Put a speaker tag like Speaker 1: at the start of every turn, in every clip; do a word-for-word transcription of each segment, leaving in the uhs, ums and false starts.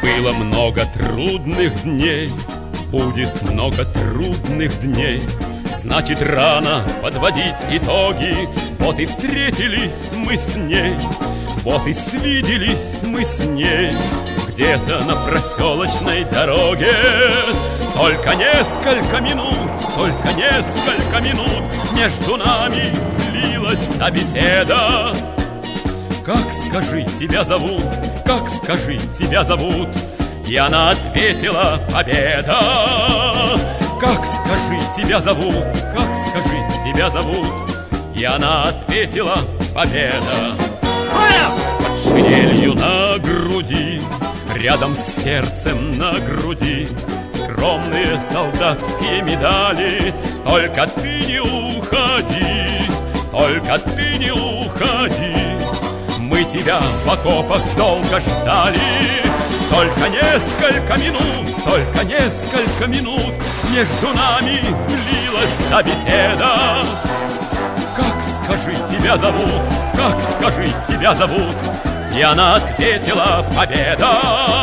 Speaker 1: Было много трудных дней, будет много трудных дней. Значит, рано подводить итоги. Вот и встретились мы с ней, вот и свиделись мы с ней где-то на проселочной дороге. Только несколько минут, только несколько минут между нами длилась та беседа. Как, скажи, тебя зовут? Как, скажи, тебя зовут? И она ответила: Победа. Как, скажи, тебя зовут? Как, скажи, тебя зовут? И она ответила: Победа. Под шинелью на груди, рядом с сердцем на груди, скромные солдатские медали. Только ты не уходи, только ты не уходи. Мы тебя в окопах долго ждали. Только несколько минут, только несколько минут между нами длилась та беседа. Как, скажи, тебя зовут? Как, скажи, тебя зовут? И она ответила: Победа.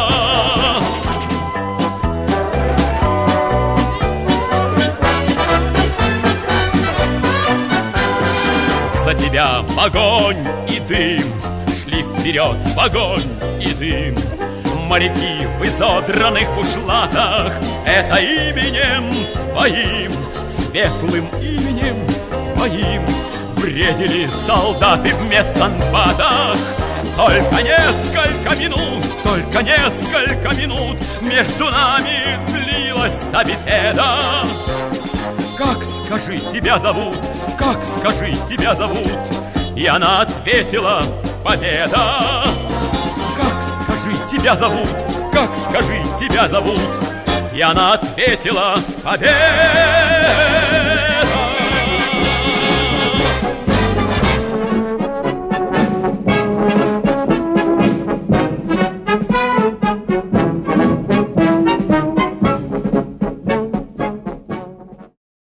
Speaker 1: За тебя в огонь и дым шли вперед в огонь и дым. Моряки в изодранных бушлатах это именем твоим, светлым именем твоим бредили солдаты в медсанбатах. Только несколько минут, только несколько минут между нами длилась та беседа. Как, скажи, тебя зовут? Как, скажи, тебя зовут? И она ответила: Победа. Как, скажи, тебя зовут? Как, скажи, тебя зовут? И она ответила: Победа.